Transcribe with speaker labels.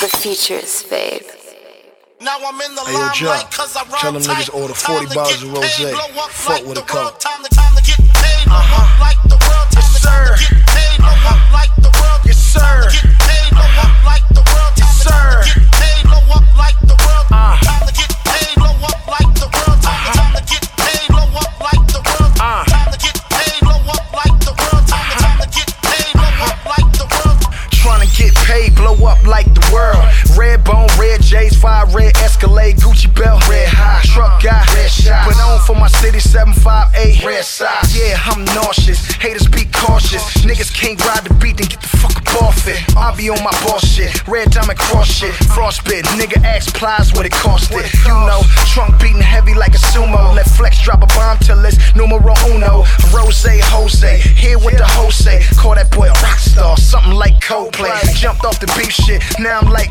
Speaker 1: The future is fade.
Speaker 2: Now I'm in the
Speaker 3: Hey, yo, Joe,
Speaker 2: limelight 'cause I rhyme
Speaker 3: tell them
Speaker 2: tight.
Speaker 3: niggas order
Speaker 2: Time
Speaker 3: 40
Speaker 2: to
Speaker 3: bottles
Speaker 2: get
Speaker 3: of rosé.
Speaker 2: paid, blow up
Speaker 3: Fuck
Speaker 2: like
Speaker 3: with
Speaker 2: the
Speaker 3: a coat.
Speaker 2: world. Time to get paid, blow up like the world. Time to get paid, blow up like the world.
Speaker 3: Yes, sir.
Speaker 2: Time to get paid, blow up like the world.
Speaker 3: Yes, sir.
Speaker 2: Time to get paid, blow up like the world. Time to get paid, blow up like the world. Time to get paid, blow up like the world. Time to get paid, blow up like the world. Time to get paid, blow up like the world.
Speaker 3: Tryna get paid, blow up like the world. Red bone, red J's, 5 red Escalade, Gucci belt, red high, truck guy, red shot. Put on for my city, 758, red side. Yeah, I'm nauseous, haters be cautious. Niggas can't ride the beat, then get the fuck up off it. I be on my boss shit, red diamond cross shit, frostbit. Nigga ask plies what it cost it. You know, trunk beating heavy like a sumo. Let Flex drop a bomb till it's numero uno. Rose, Jose, here with the Jose. Call that boy a rock star, something like Coldplay. Jumped off the beef shit, now I'm like